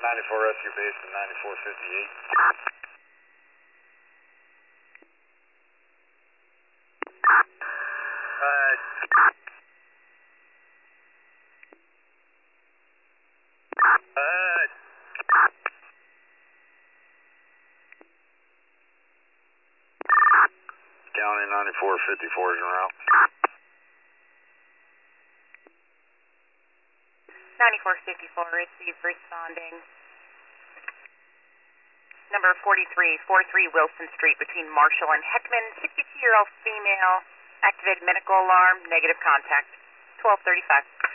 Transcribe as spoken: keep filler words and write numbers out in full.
ninety-four rescue base to ninety-four fifty-eight. Uh, uh, County ninety-four fifty-four is en route. ninety-four fifty-four, receive responding. Number forty-three, forty-three Wilson Street between Marshall and Heckman, sixty-two-year-old female, activated medical alarm, negative contact, twelve thirty-five.